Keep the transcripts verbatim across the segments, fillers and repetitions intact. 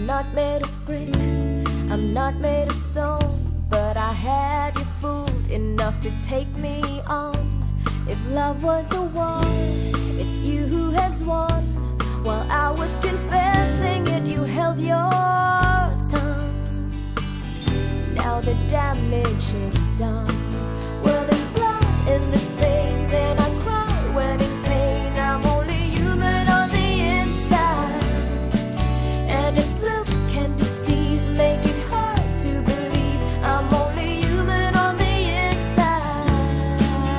I'm not made of brick, I'm not made of stone, but I had you fooled enough to take me on. If love was a war, it's you who has won. While I was confessing it, you held your tongue. Now the damage is done. Well, there's blood in this veins, and I cry when in pain. I'm only human on the inside, and if looks can deceive, make it hard to believe I'm only human on the inside.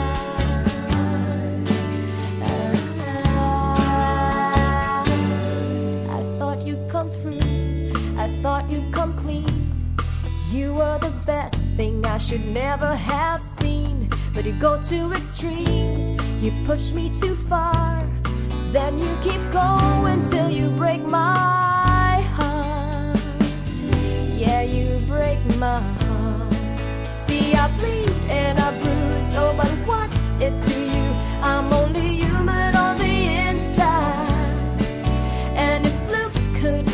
I thought you'd come through, I thought you'd come clean. You were the best thing I should never have seen. But you go to extremes, you push me too far, then you keep going till you break my heart. Yeah, you break my heart. See, I bleed and I bruise, oh, but what's it to you? I'm only human on the inside, and if looks could